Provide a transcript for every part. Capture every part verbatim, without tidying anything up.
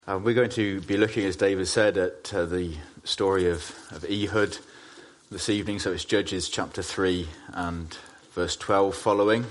Uh, we're going to be looking, as David said, at uh, the story of, of Ehud this evening. So it's Judges chapter three and verse twelve following.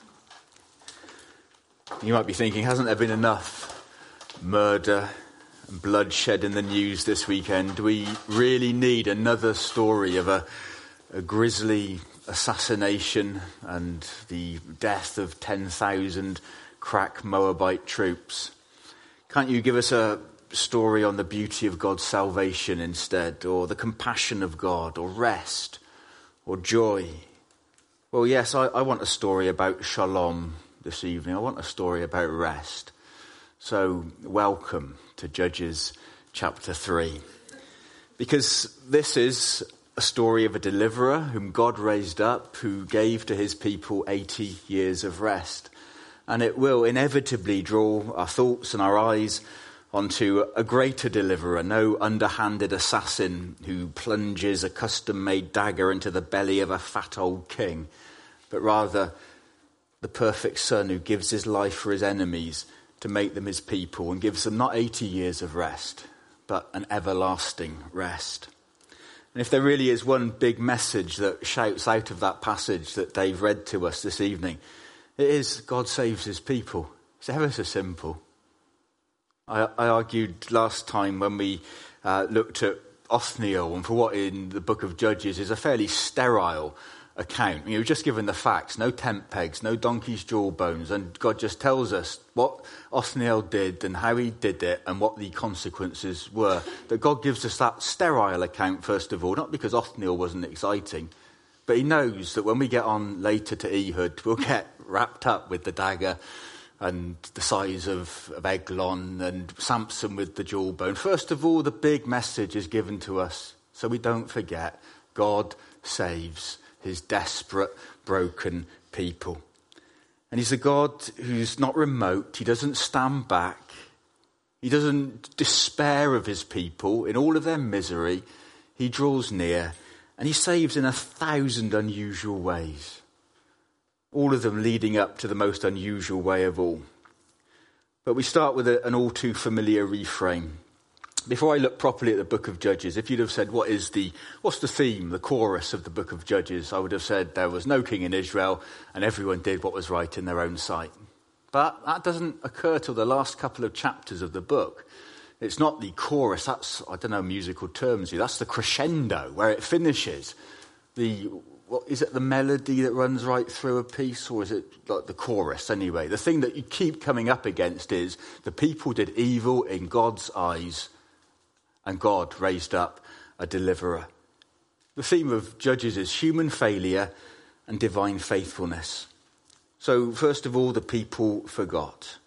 You might be thinking, hasn't there been enough murder and bloodshed in the news this weekend? Do we really need another story of a, a grisly assassination and the death of ten thousand crack Moabite troops? Can't you give us a story on the beauty of God's salvation instead, or the compassion of God, or rest, or joy? Well, yes, I, I want a story about shalom this evening. I want a story about rest. So, welcome to Judges chapter three. Because this is a story of a deliverer whom God raised up, who gave to his people eighty years of rest. And it will inevitably draw our thoughts and our eyes onto a greater deliverer, no underhanded assassin who plunges a custom-made dagger into the belly of a fat old king, but rather the perfect son who gives his life for his enemies to make them his people and gives them not eighty years of rest, but an everlasting rest. And if there really is one big message that shouts out of that passage that Dave read to us this evening, it is God saves his people. It's ever so simple. I, I argued last time when we uh, looked at Othniel, and for what in the book of Judges is a fairly sterile account. You were just given the facts, no tent pegs, no donkey's jawbones, and God just tells us what Othniel did and how he did it and what the consequences were. That God gives us that sterile account, first of all, not because Othniel wasn't exciting, but he knows that when we get on later to Ehud, we'll get wrapped up with the dagger and the size of, of Eglon and Samson with the jawbone. First of all, the big message is given to us so we don't forget. God saves his desperate, broken people. And he's a God who's not remote. He doesn't stand back. He doesn't despair of his people in all of their misery. He draws near and he saves in a thousand unusual ways. All of them leading up to the most unusual way of all. But we start with a, an all too familiar refrain. Before I look properly at the book of Judges, if you'd have said, what is the, what's the theme, the chorus of the book of Judges? I would have said there was no king in Israel and everyone did what was right in their own sight. But that doesn't occur till the last couple of chapters of the book. It's not the chorus, that's, I don't know musical terms here, that's the crescendo where it finishes. The, what, is it the melody that runs right through a piece, or is it like the chorus anyway? The thing that you keep coming up against is the people did evil in God's eyes and God raised up a deliverer. The theme of Judges is human failure and divine faithfulness. So first of all, the people forgot.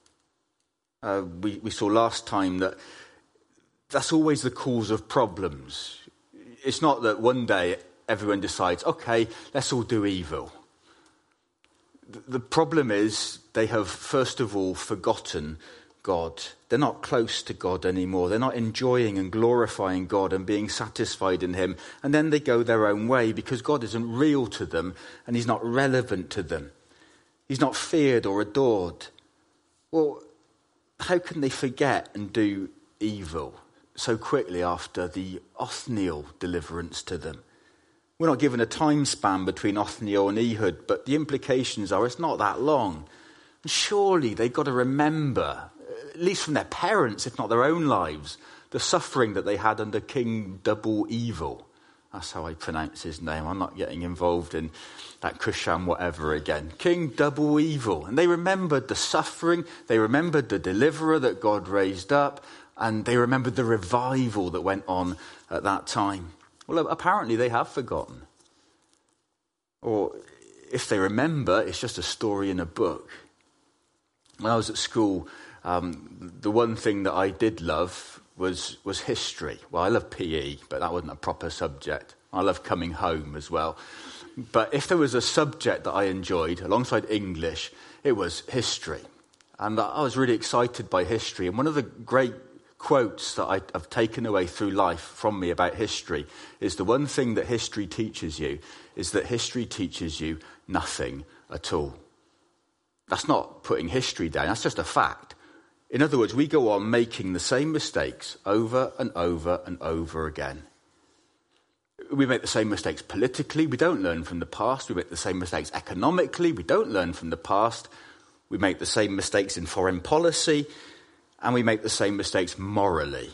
Uh, we, we saw last time that that's always the cause of problems. It's not that one day everyone decides, okay, let's all do evil. The, the problem is they have, first of all, forgotten God. They're not close to God anymore. They're not enjoying and glorifying God and being satisfied in him. And then they go their own way because God isn't real to them and he's not relevant to them. He's not feared or adored. Well, how can they forget and do evil so quickly after the Othniel deliverance to them? We're not given a time span between Othniel and Ehud, but the implications are it's not that long. And surely they've got to remember, at least from their parents, if not their own lives, the suffering that they had under King Double Evil. That's how I pronounce his name. I'm not getting involved in that Cusham whatever again. King Double Evil. And they remembered the suffering. They remembered the deliverer that God raised up. And they remembered the revival that went on at that time. Well, apparently they have forgotten. Or if they remember, it's just a story in a book. When I was at school, um, the one thing that I did love was was history. Well, I love P E, but that wasn't a proper subject. I love coming home as well. But if there was a subject that I enjoyed, alongside English, it was history. And I was really excited by history. And one of the great quotes that I, I've taken away through life from me about history is the one thing that history teaches you is that history teaches you nothing at all. That's not putting history down. That's just a fact. In other words, we go on making the same mistakes over and over and over again. We make the same mistakes politically. We don't learn from the past. We make the same mistakes economically. We don't learn from the past. We make the same mistakes in foreign policy. And we make the same mistakes morally.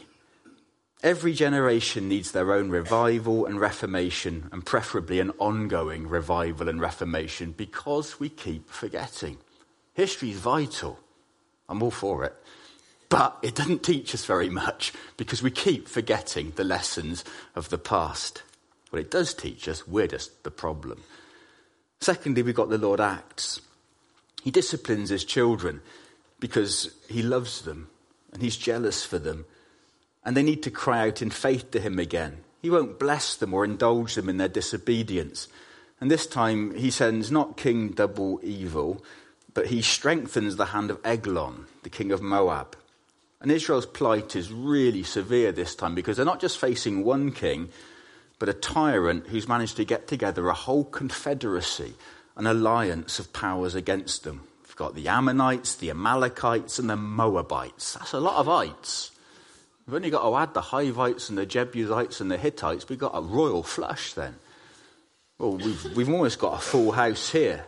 Every generation needs their own revival and reformation, and preferably an ongoing revival and reformation, because we keep forgetting. History is vital. I'm all for it. But it doesn't teach us very much, because we keep forgetting the lessons of the past. What it does teach us, we're just the problem. Secondly, we've got the Lord acts. He disciplines his children because he loves them and he's jealous for them. And they need to cry out in faith to him again. He won't bless them or indulge them in their disobedience. And this time he sends not King Double Evil, but he strengthens the hand of Eglon, the king of Moab. And Israel's plight is really severe this time, because they're not just facing one king, but a tyrant who's managed to get together a whole confederacy, an alliance of powers against them. We've got the Ammonites, the Amalekites, and the Moabites. That's a lot of ites. We've only got to add the Hivites and the Jebusites and the Hittites. We've got a royal flush then. Well, we've, we've almost got a full house here.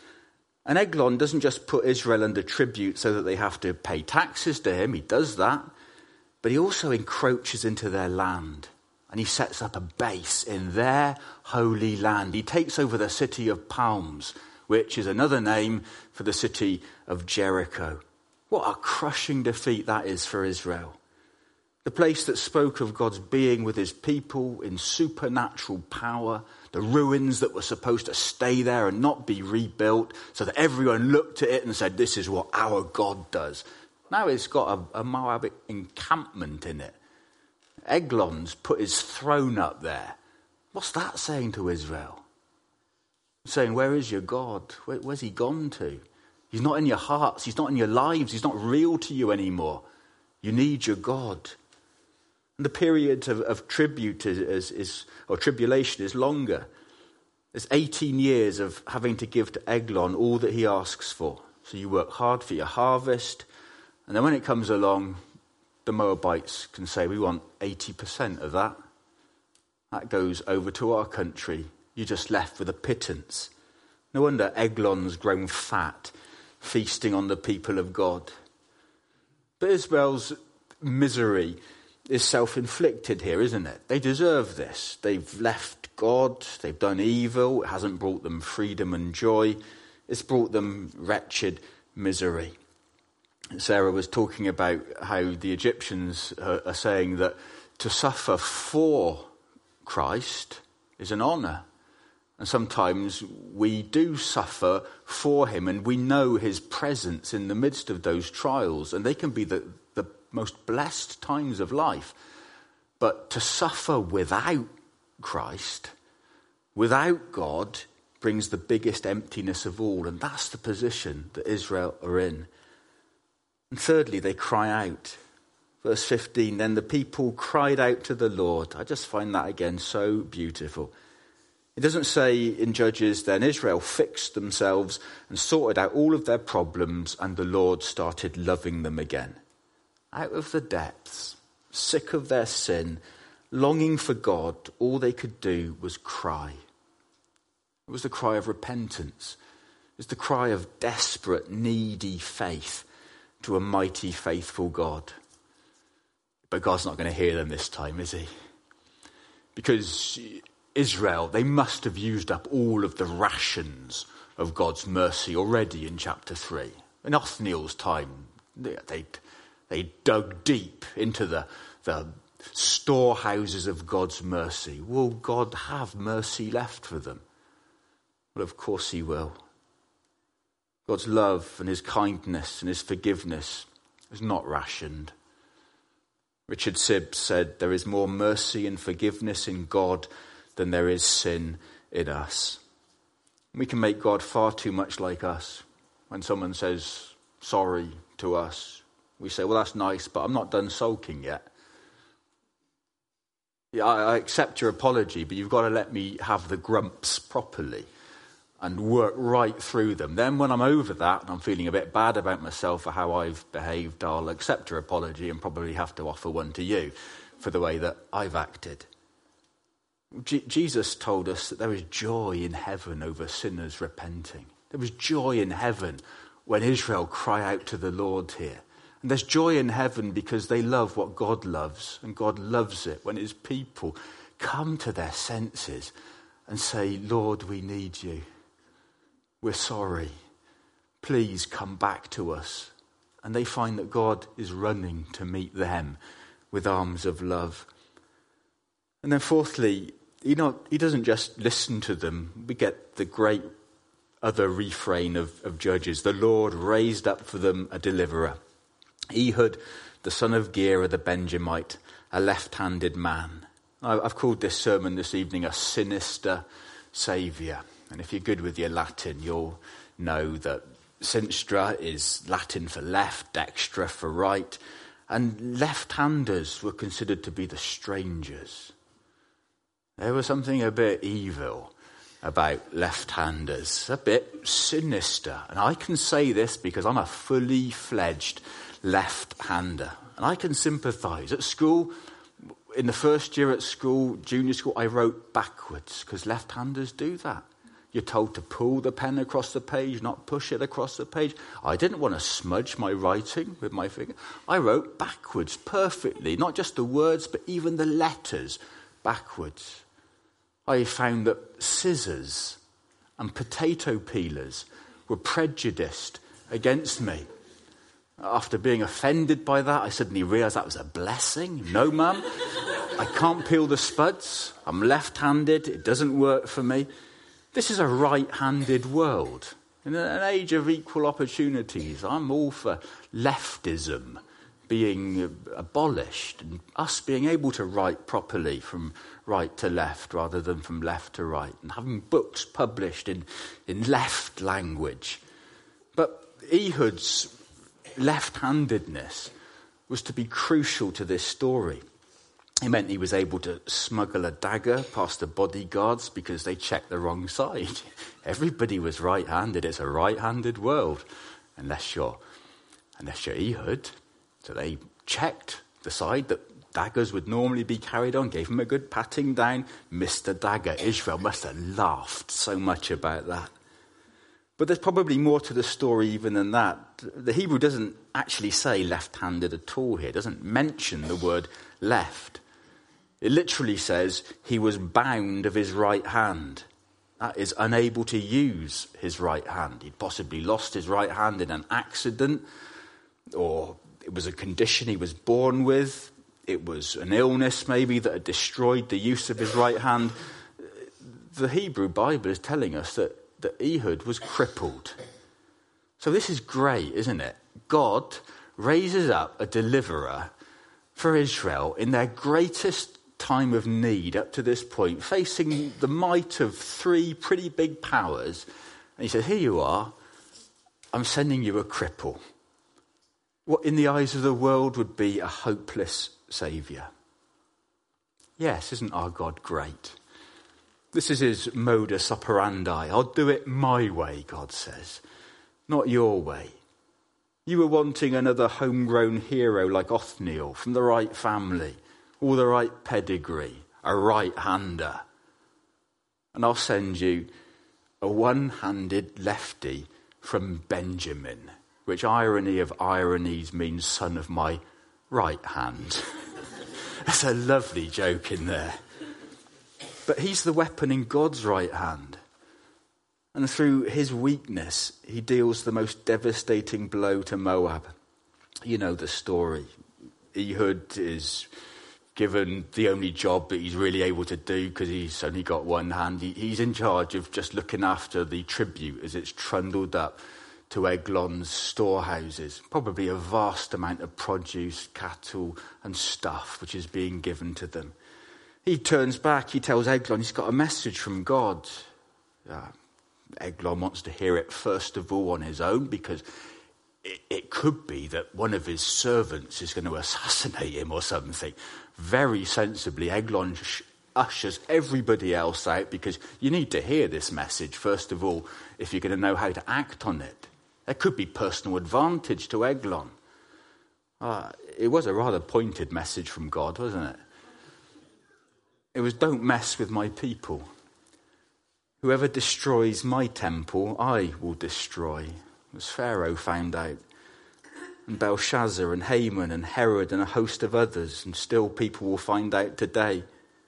And Eglon doesn't just put Israel under tribute so that they have to pay taxes to him. He does that. But he also encroaches into their land. And he sets up a base in their holy land. He takes over the city of Palms, which is another name for the city of Jericho. What a crushing defeat that is for Israel. The place that spoke of God's being with his people in supernatural power, the ruins that were supposed to stay there and not be rebuilt, so that everyone looked at it and said, this is what our God does. Now it's got a, a Moab encampment in it. Eglon's put his throne up there. What's that saying to Israel? Saying, where is your God? Where, where's he gone to? He's not in your hearts. He's not in your lives. He's not real to you anymore. You need your God. And the period of, of tribute is, is, is, or tribulation is longer. There's eighteen years of having to give to Eglon all that he asks for. So you work hard for your harvest. And then when it comes along, the Moabites can say, we want eighty percent of that. That goes over to our country. You're just left with a pittance. No wonder Eglon's grown fat, feasting on the people of God. But Israel's misery is self-inflicted here, isn't it? They deserve this. They've left God. They've done evil. It hasn't brought them freedom and joy. It's brought them wretched misery. Sarah was talking about how the Egyptians are, are saying that to suffer for Christ is an honour. And sometimes we do suffer for him, and we know his presence in the midst of those trials, and they can be the, the most blessed times of life. But to suffer without Christ, without God, brings the biggest emptiness of all, and that's the position that Israel are in. And thirdly, they cry out. Verse fifteen, then the people cried out to the Lord. I just find that again so beautiful. It doesn't say in Judges, then Israel fixed themselves and sorted out all of their problems, and the Lord started loving them again. Out of the depths, sick of their sin, longing for God, all they could do was cry. It was the cry of repentance. It was the cry of desperate, needy faith to a mighty, faithful God. But God's not going to hear them this time, is he? Because Israel, they must have used up all of the rations of God's mercy already in chapter three. In Othniel's time, they they, they dug deep into the, the storehouses of God's mercy. Will God have mercy left for them? Well, of course he will. God's love and his kindness and his forgiveness is not rationed. Richard Sibbes said, there is more mercy and forgiveness in God than there is sin in us. We can make God far too much like us. When someone says sorry to us, we say, well, that's nice, but I'm not done sulking yet. Yeah, I accept your apology, but you've got to let me have the grumps properly. and work right through them. Then when I'm over that and I'm feeling a bit bad about myself for how I've behaved, I'll accept your apology and probably have to offer one to you for the way that I've acted. G- Jesus told us that there is joy in heaven over sinners repenting. There was joy in heaven when Israel cry out to the Lord here. And there's joy in heaven because they love what God loves, and God loves it when his people come to their senses and say, Lord, we need you. We're sorry. Please come back to us. And they find that God is running to meet them with arms of love. And then fourthly, he, not, he doesn't just listen to them. We get the great other refrain of, of Judges. The Lord raised up for them a deliverer. Ehud, the son of Gera the Benjamite, a left-handed man. I've called this sermon this evening a sinister saviour. And if you're good with your Latin, you'll know that sinistra is Latin for left, dextra for right. And left-handers were considered to be the strangers. There was something a bit evil about left-handers, a bit sinister. And I can say this because I'm a fully fledged left-hander. And I can sympathise. At school, in the first year at school, junior school, I wrote backwards because left-handers do that. You're told to pull the pen across the page, not push it across the page. I didn't want to smudge my writing with my finger. I wrote backwards perfectly, not just the words, but even the letters backwards. I found that scissors and potato peelers were prejudiced against me. After being offended by that, I suddenly realised that was a blessing. No, Mum, I can't peel the spuds. I'm left-handed. It doesn't work for me. This is a right-handed world. In an age of equal opportunities, I'm all for leftism being abolished and us being able to write properly from right to left rather than from left to right, and having books published in, in left language. But Ehud's left-handedness was to be crucial to this story. It meant he was able to smuggle a dagger past the bodyguards because they checked the wrong side. Everybody was right-handed. It's a right-handed world, unless you're, unless you're Ehud. So they checked the side that daggers would normally be carried on, gave him a good patting down, missed the dagger. Israel must have laughed so much about that. But there's probably more to the story even than that. The Hebrew doesn't actually say left-handed at all here. It doesn't mention the word left. It literally says he was bound of his right hand. That is, unable to use his right hand. He'd possibly lost his right hand in an accident, or it was a condition he was born with. It was an illness maybe that had destroyed the use of his right hand. The Hebrew Bible is telling us that, that Ehud was crippled. So this is great, isn't it? God raises up a deliverer for Israel in their greatest time of need up to this point, facing the might of three pretty big powers. And he says, here you are, I'm sending you a cripple. What in the eyes of the world would be a hopeless saviour. Yes, isn't our God great? This is his modus operandi. I'll do it my way, God says, not your way. You were wanting another homegrown hero like Othniel from the right family, all the right pedigree, a right-hander. And I'll send you a one-handed lefty from Benjamin, which irony of ironies means son of my right hand. There's a lovely joke in there. But he's the weapon in God's right hand. And through his weakness, he deals the most devastating blow to Moab. You know the story. Ehud is given the only job that he's really able to do because he's only got one hand. He, he's in charge of just looking after the tribute as it's trundled up to Eglon's storehouses. Probably a vast amount of produce, cattle and stuff which is being given to them. He turns back, he tells Eglon he's got a message from God. Uh, Eglon wants to hear it first of all on his own because it, it could be that one of his servants is going to assassinate him or something. Very sensibly, Eglon sh- ushers everybody else out, because you need to hear this message, first of all, if you're going to know how to act on it. There could be personal advantage to Eglon. Uh, it was a rather pointed message from God, wasn't it? It was, don't mess with my people. Whoever destroys my temple, I will destroy. As Pharaoh found out. And Belshazzar and Haman and Herod and a host of others, and still people will find out today.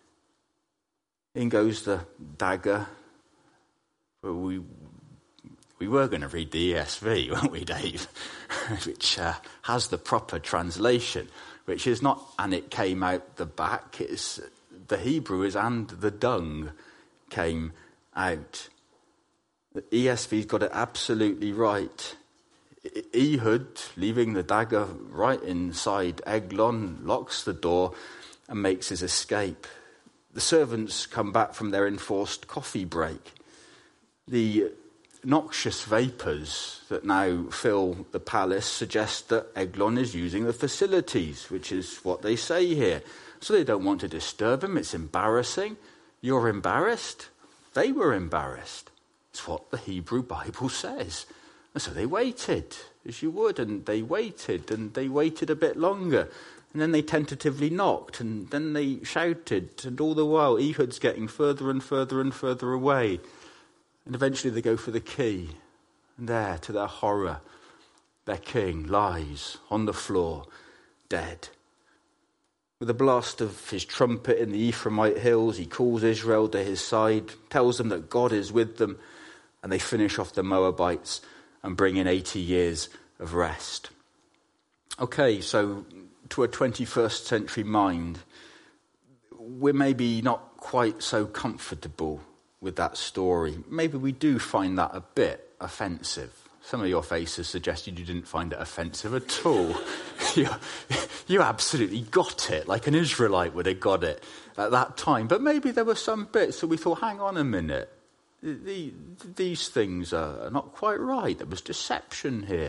In goes the dagger. Well, we we were going to read the E S V, weren't we, Dave? which uh, has the proper translation, which is not, and it came out the back. It's the Hebrew is, and the dung came out. The E S V's got it absolutely right. Ehud, leaving the dagger right inside Eglon, locks the door and makes his escape. The servants come back from their enforced coffee break. The noxious vapours that now fill the palace suggest that Eglon is using the facilities, which is what they say here. So they don't want to disturb him. It's embarrassing. You're embarrassed. They were embarrassed. It's what the Hebrew Bible says. And so they waited, as you would, and they waited, and they waited a bit longer. And then they tentatively knocked, and then they shouted, and all the while Ehud's getting further and further and further away. And eventually they go for the key. And there, to their horror, their king lies on the floor, dead. With a blast of his trumpet in the Ephraimite hills, he calls Israel to his side, tells them that God is with them, and they finish off the Moabites and bring in eighty years of rest. Okay, so to a twenty-first century mind, we're maybe not quite so comfortable with that story. Maybe we do find that a bit offensive. Some of your faces suggested you didn't find it offensive at all. you, you absolutely got it, like an Israelite would have got it at that time. But maybe there were some bits that we thought, hang on a minute, the, these things are not quite right. There was deception here.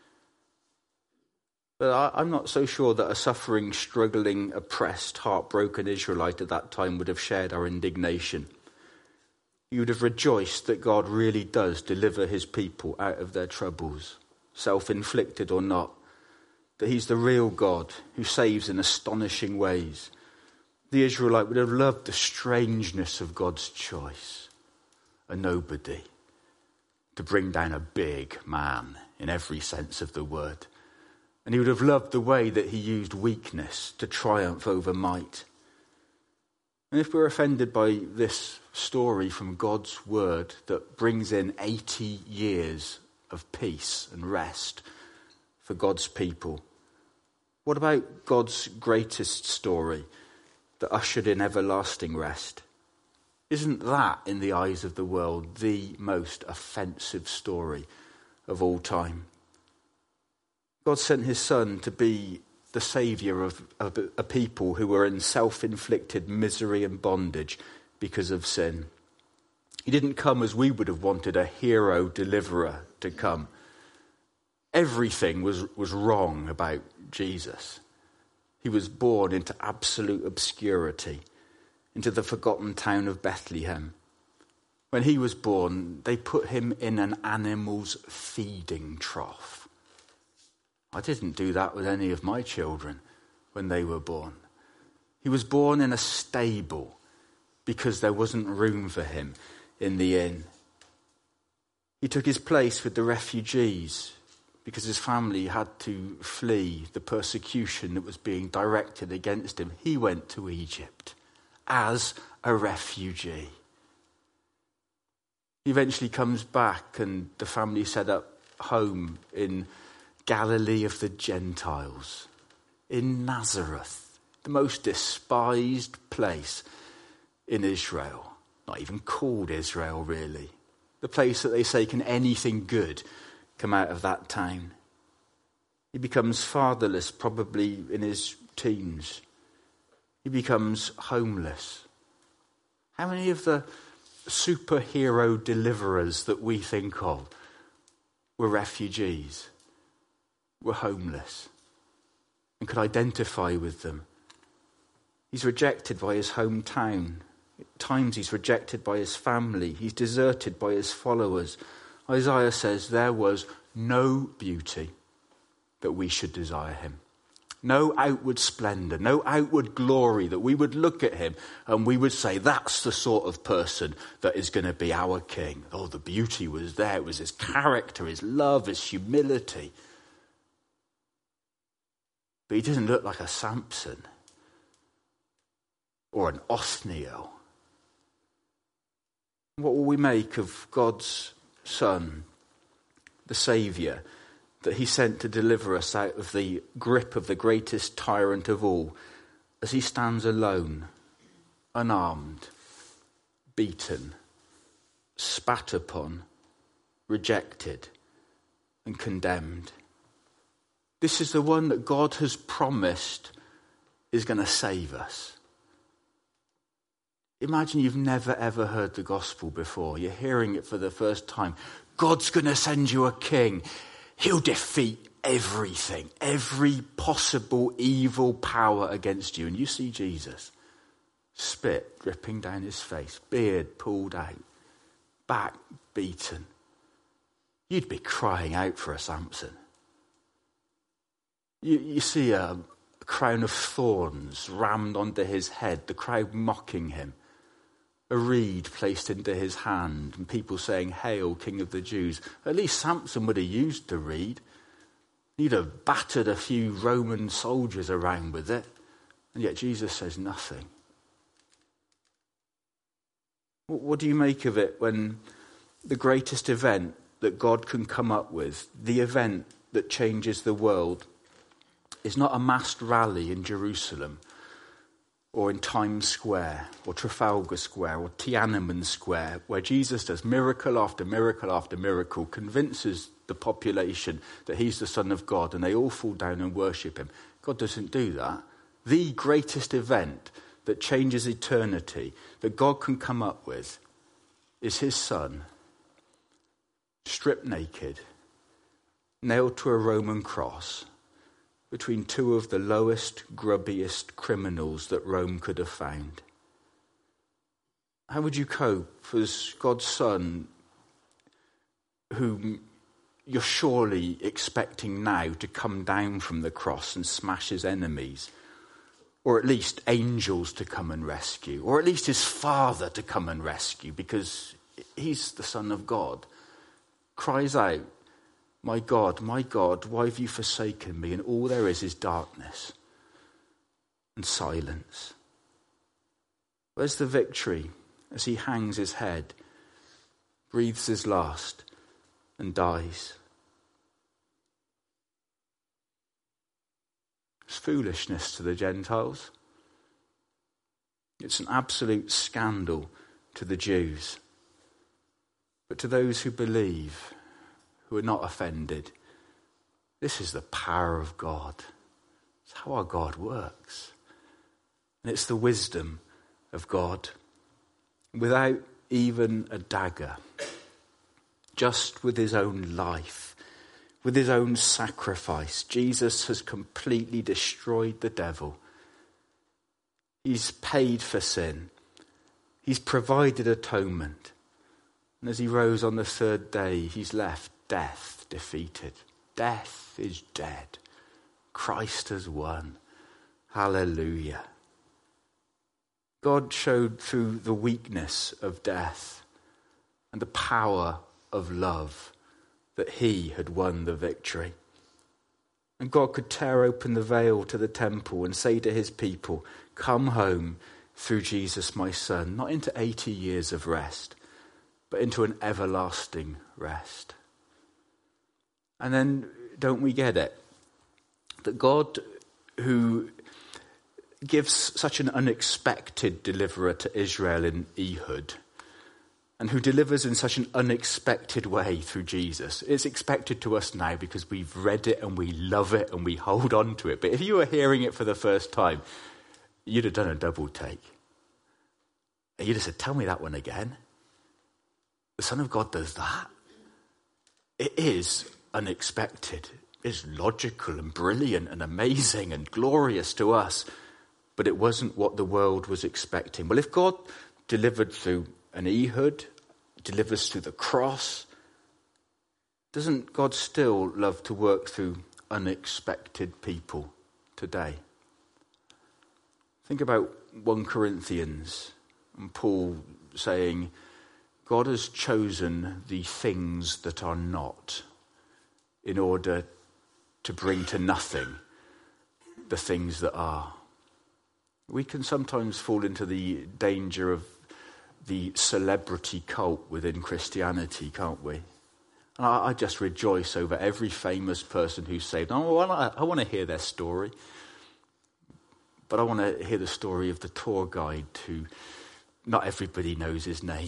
But I, I'm not so sure that a suffering, struggling, oppressed, heartbroken Israelite at that time would have shared our indignation. You would have rejoiced that God really does deliver his people out of their troubles, self-inflicted or not, that he's the real God who saves in astonishing ways. The Israelite would have loved the strangeness of God's choice, a nobody, to bring down a big man in every sense of the word. And he would have loved the way that he used weakness to triumph over might. And if we're offended by this story from God's word that brings in eighty years of peace and rest for God's people, what about God's greatest story that ushered in everlasting rest? Isn't that, in the eyes of the world, the most offensive story of all time? God sent his son to be the saviour of, of a people who were in self-inflicted misery and bondage because of sin. He didn't come as we would have wanted a hero deliverer to come. Everything was, was wrong about Jesus. He was born into absolute obscurity, into the forgotten town of Bethlehem. When he was born, they put him in an animal's feeding trough. I didn't do that with any of my children when they were born. He was born in a stable because there wasn't room for him in the inn. He took his place with the refugees because his family had to flee the persecution that was being directed against him. He went to Egypt as a refugee. He eventually comes back and the family set up home in Galilee of the Gentiles, in Nazareth, the most despised place in Israel. Not even called Israel, really. The place that they say, can anything good come out of that town? He becomes fatherless, probably in his teens. He becomes homeless. How many of the superhero deliverers that we think of were refugees, were homeless, and could identify with them? He's rejected by his hometown. At times he's rejected by his family. He's deserted by his followers. Isaiah says there was no beauty that we should desire him. No outward splendour, no outward glory that we would look at him and we would say, that's the sort of person that is going to be our king. Oh, the beauty was there. It was his character, his love, his humility. But he doesn't look like a Samson or an Othniel. What will we make of God's Son, the Saviour, that he sent to deliver us out of the grip of the greatest tyrant of all, as he stands alone, unarmed, beaten, spat upon, rejected, and condemned? This is the one that God has promised is going to save us. Imagine you've never ever heard the gospel before. You're hearing it for the first time. God's going to send you a king. He'll defeat everything, every possible evil power against you. And you see Jesus, spit dripping down his face, beard pulled out, back beaten. You'd be crying out for a Samson. You, you see a, a crown of thorns rammed onto his head, the crowd mocking him. A reed placed into his hand and people saying, "Hail, King of the Jews." At least Samson would have used the reed. He'd have battered a few Roman soldiers around with it. And yet Jesus says nothing. What do you make of it when the greatest event that God can come up with, the event that changes the world, is not a massed rally in Jerusalem, or in Times Square, or Trafalgar Square, or Tiananmen Square, where Jesus does miracle after miracle after miracle, convinces the population that he's the Son of God, and they all fall down and worship him? God doesn't do that. The greatest event that changes eternity, that God can come up with, is his Son, stripped naked, nailed to a Roman cross, between two of the lowest, grubbiest criminals that Rome could have found. How would you cope as God's Son, whom you're surely expecting now to come down from the cross and smash his enemies, or at least angels to come and rescue, or at least his Father to come and rescue, because he's the Son of God, cries out, "My God, my God, why have you forsaken me?" And all there is is darkness and silence. Where's the victory as he hangs his head, breathes his last, and dies? It's foolishness to the Gentiles. It's an absolute scandal to the Jews. But to those who believe, who are not offended, this is the power of God. It's how our God works. And it's the wisdom of God. Without even a dagger, just with his own life, with his own sacrifice, Jesus has completely destroyed the devil. He's paid for sin. He's provided atonement. And as he rose on the third day, he's left death defeated. Death is dead. Christ has won. Hallelujah. God showed through the weakness of death and the power of love that he had won the victory. And God could tear open the veil to the temple and say to his people, "Come home through Jesus, my Son," not into eighty years of rest, but into an everlasting rest. And then, don't we get it? That God, who gives such an unexpected deliverer to Israel in Ehud, and who delivers in such an unexpected way through Jesus, it's expected to us now because we've read it and we love it and we hold on to it. But if you were hearing it for the first time, you'd have done a double take. And you'd have said, "Tell me that one again. The Son of God does that?" It is unexpected. It's logical and brilliant and amazing and glorious to us. but it wasn't what the world was expecting. Well, if God delivered through an Ehud, delivers through the cross, doesn't God still love to work through unexpected people today? Think about First Corinthians and Paul saying, God has chosen the things that are not in order to bring to nothing the things that are. We can sometimes fall into the danger of the celebrity cult within Christianity, can't we? And I, I just rejoice over every famous person who's saved. Oh, I, I want to hear their story. But I want to hear the story of the tour guide who not everybody knows his name.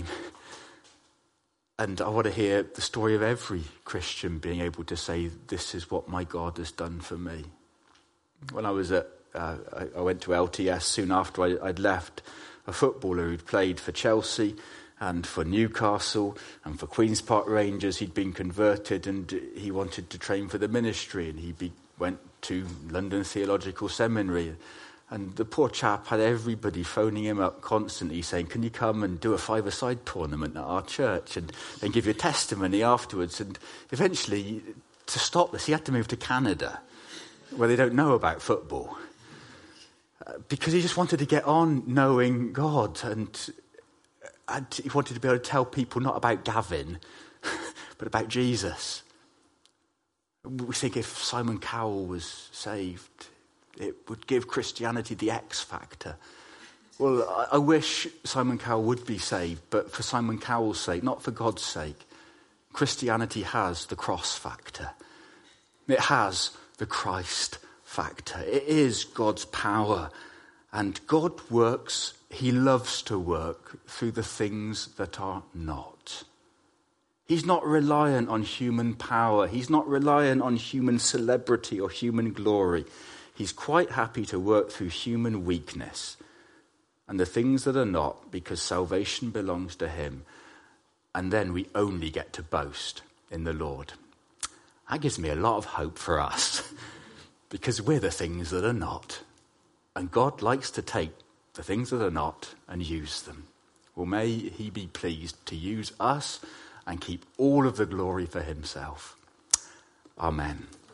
And I want to hear the story of every Christian being able to say, this is what my God has done for me. When I was at, uh, I, I went to L T S soon after I, I'd left, a footballer who'd played for Chelsea and for Newcastle and for Queen's Park Rangers. He'd been converted and he wanted to train for the ministry, and he be, went to London Theological Seminary. And the poor chap had everybody phoning him up constantly saying, can you come and do a five-a-side tournament at our church and, and give your testimony afterwards? And eventually, to stop this, he had to move to Canada, where they don't know about football, uh, because he just wanted to get on knowing God. And, and he wanted to be able to tell people not about Gavin, but about Jesus. We think if Simon Cowell was saved, it would give Christianity the X factor. Well, I, I wish Simon Cowell would be saved, but for Simon Cowell's sake, not for God's sake. Christianity has the cross factor. It has the Christ factor. It is God's power. And God works, he loves to work through the things that are not. He's not reliant on human power. He's not reliant on human celebrity or human glory. He's quite happy to work through human weakness and the things that are not, because salvation belongs to him. And then we only get to boast in the Lord. That gives me a lot of hope for us, because we're the things that are not. And God likes to take the things that are not and use them. Well, may he be pleased to use us and keep all of the glory for himself. Amen.